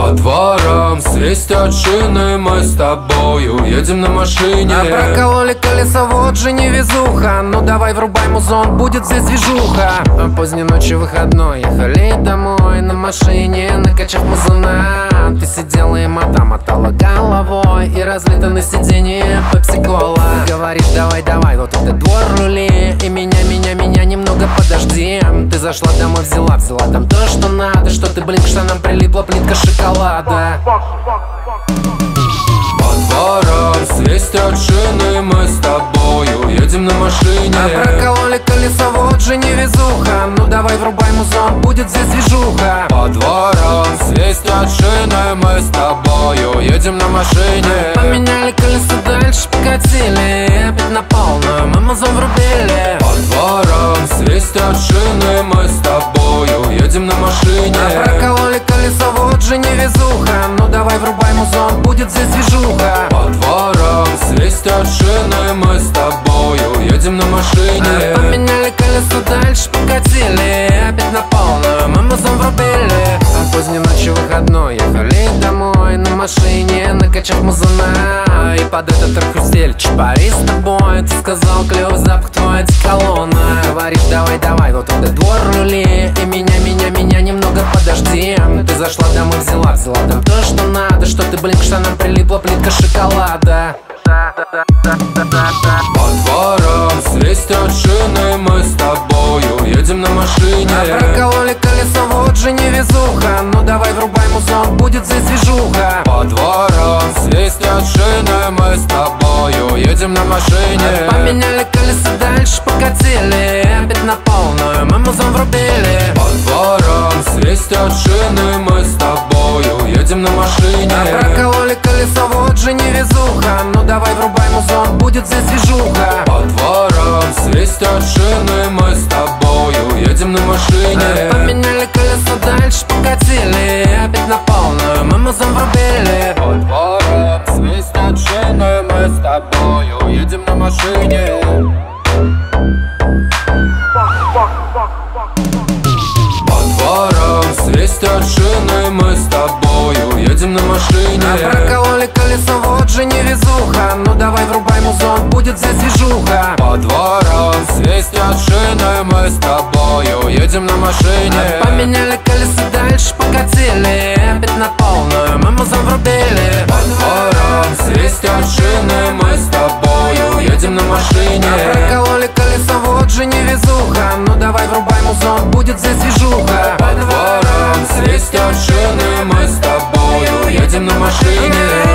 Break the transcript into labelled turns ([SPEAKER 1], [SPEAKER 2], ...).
[SPEAKER 1] По дворам свистят шины, мы с тобою едем на машине.
[SPEAKER 2] А прокололи колеса, вот же невезуха. Ну давай врубай музон, будет здесь движуха. Поздней ночью выходной, ехали домой на машине, накачав музона. Ты сидела и мотала головой, и разлито на сиденье пепси-кола. Говоришь, давай, вот этот двор рули, и меня немного подожди. Ты зашла домой, взяла там то, что надо. Что ты, блин, к штанам прилипла плитка шоколада.
[SPEAKER 1] По дворам свистят шины, мы с тобою едем на машине.
[SPEAKER 2] А прокололи колеса, вот же невезуха. Ну давай врубай музон, будет здесь движуха.
[SPEAKER 1] По дворам свистят шины, мы с тобою едем на машине.
[SPEAKER 2] Поменяли колеса, дальше покатили, опять на полную мы музон врубили.
[SPEAKER 1] По дворам свистят шины, мы с тобою едем на машине.
[SPEAKER 2] А прокололи колеса, вот же невезуха. Ну давай врубай музон, будет здесь движуха.
[SPEAKER 1] По дворам свистят шины, мы с тобою едем на машине.
[SPEAKER 2] Поменяли колеса, дальше покатили, опять на полную мы музон врубили. А поздней ночью выходной, ехали домой на машине, накачав музона. И под этот трек хрустели чапари с тобой. Ты сказал, клёвый запах твой одеколона. Говоришь, давай, вот этот двор рули, и меня немного подожди. Ты зашла домой, взяла там то, что надо. Что ты, блин, к штанам прилипла плитка шоколада.
[SPEAKER 1] По дворам свистят шины, мы с тобою едем на машине.
[SPEAKER 2] А прокололи колеса, вот же невезуха. Ну давай врубай музон, будет здесь движуха.
[SPEAKER 1] По дворам свистят шины, мы с тобою едем на машине.
[SPEAKER 2] Поменяли колеса, дальше покатили, опять на полную мы музон врубили.
[SPEAKER 1] По дворам свистят шины, мы с тобою едем на машине.
[SPEAKER 2] А прокололи колеса, вот же невезуха. Ну давай врубай музон, будет здесь движуха.
[SPEAKER 1] По дворам свистят шины, мы с тобою едем на машине.
[SPEAKER 2] Поменяли колеса, дальше покатили, опять на полную мы музон врубили.
[SPEAKER 1] По дворам свистят шины, мы с тобою едем на машине. По дворам свистят шины, мы с тобою едем на машине.
[SPEAKER 2] А прокололи колеса, вот же невезуха. Ну давай врубай музон, будет здесь движуха.
[SPEAKER 1] По дворам свистят шины, мы с тобою едем на машине.
[SPEAKER 2] Поменяли колеса, дальше покатили, опять на полную мы музон врубили.
[SPEAKER 1] По дворам свистят шины, мы с тобою едем на машине.
[SPEAKER 2] А прокололи колеса, вот же невезуха. Ну давай врубай музон, будет здесь движуха.
[SPEAKER 1] По дворам свистят шины, мы с тобою едем на машине.